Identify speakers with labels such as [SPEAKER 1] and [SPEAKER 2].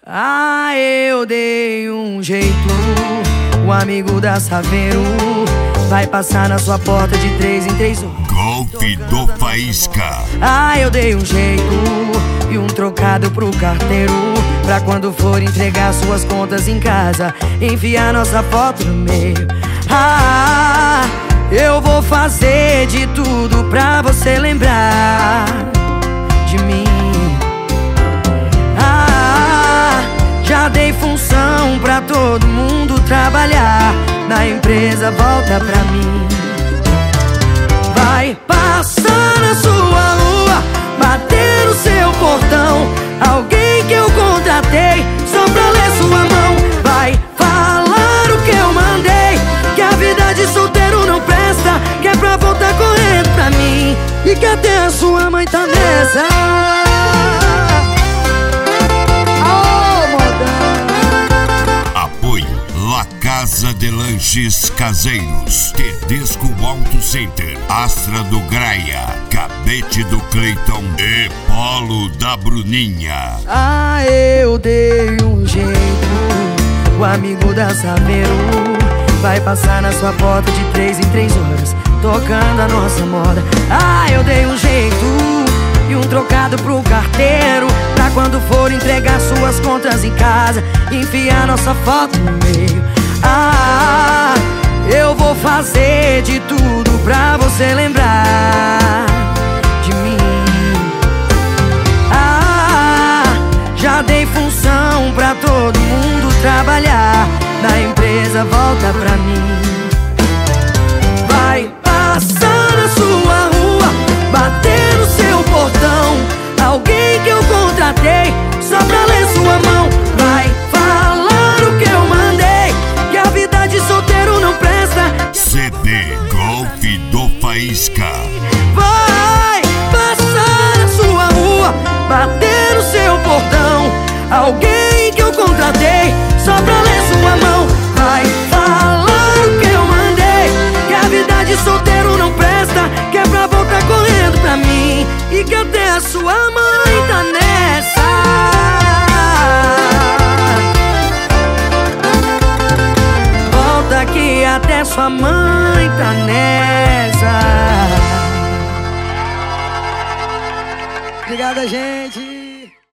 [SPEAKER 1] Ah, eu dei um jeito. O amigo da Saveiro vai passar na sua porta de 3 em 3 horas.
[SPEAKER 2] Golpe do Faísca.
[SPEAKER 1] Ah, eu dei um jeito e um trocado pro carteiro, pra quando for entregar suas contas em casa, enfiar nossa foto no meio. Ah, eu vou fazer de tudo pra você lembrar de mim. Ah, já dei função pra todo mundo trabalhar, na empresa volta pra mim. Vai passar na sua rua, bater no seu portão, alguém que eu contratei só pra ler sua mão. Vai falar o que eu mandei, que a vida de solteiro não presta, que é pra voltar correndo pra mim, e que até a sua mãe tá nessa.
[SPEAKER 2] Casa de Lanches Caseiros, Tedesco Auto Center, Astra do Graia, Cabete do Cleiton e Polo da Bruninha.
[SPEAKER 1] Ah, eu dei um jeito. O amigo da Saveiro vai passar na sua porta de 3 em 3 horas, tocando a nossa moda. Ah, eu dei um jeito e um trocado pro carteiro, pra quando for entregar suas contas em casa, enfiar nossa foto no meio. Ah, eu vou fazer de tudo pra você lembrar de mim. Ah, já dei função pra todo mundo trabalhar, na empresa volta pra mim. Vai passar na sua rua, bater no seu portão, alguém que eu contratei só pra ler sua mão. Vai falar o que eu mandei, que a vida de solteiro não presta.
[SPEAKER 2] CD Golpe do Faísca.
[SPEAKER 1] Vai passar na sua rua, bater no seu portão, alguém que eu contratei só pra ler sua mão. Vai falar o que eu mandei, que a vida de solteiro não presta, que é pra voltar correndo pra mim, e que até a sua mãe tá nessa. Que até sua mãe tá nessa. Obrigada, gente.